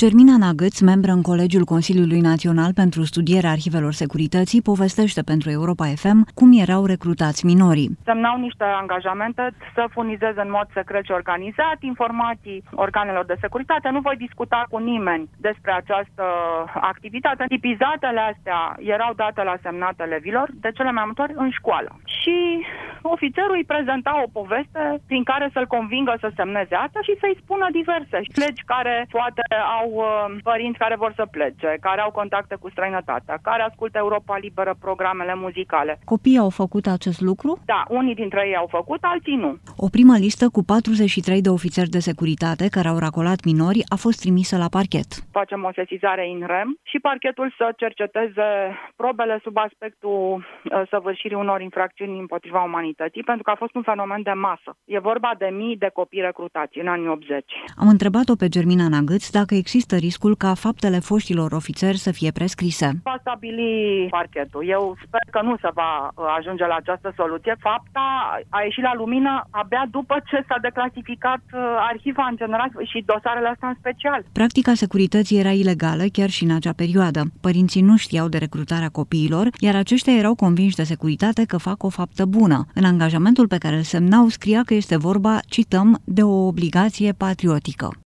Germina Nagăț, membră în Colegiul Consiliului Național pentru Studierea Arhivelor Securității, povestește pentru Europa FM cum erau recrutați minorii. Semnau niște angajamente să furnizeze în mod secret și organizat informații organelor de securitate. Nu voi discuta cu nimeni despre această activitate. Tipizatele astea erau date la semnat elevilor, de cele mai multe ori în școală. Și ofițerul îi prezenta o poveste prin care să-l convingă să semneze asta și să-i spună diverse legi care poate au părinți care vor să plece, care au contacte cu străinătatea, care ascultă Europa Liberă, programele muzicale. Copiii au făcut acest lucru? Da, unii dintre ei au făcut, alții nu. O primă listă cu 43 de ofițeri de securitate care au racolat minori a fost trimisă la parchet. Facem o sesizare in rem și parchetul să cerceteze probele sub aspectul săvârșirii unor infracțiuni împotriva umanității, pentru că a fost un fenomen de masă. E vorba de mii de copii recrutați în anii 80. Am întrebat-o pe Germina Nagăț dacă există riscul ca faptele foștilor ofițeri să fie prescrise. Va stabili parchetul. Eu sper că nu se va ajunge la această soluție. Fapta a ieșit la lumină abia după ce s-a declasificat arhiva în general și dosarele astea în special. Practica securității era ilegală chiar și în acea perioadă. Părinții nu știau de recrutarea copiilor, iar aceștia erau convinși de securitate că fac o faptă bună. În angajamentul pe care îl semnau scria că este vorba, cităm, de o obligație patriotică.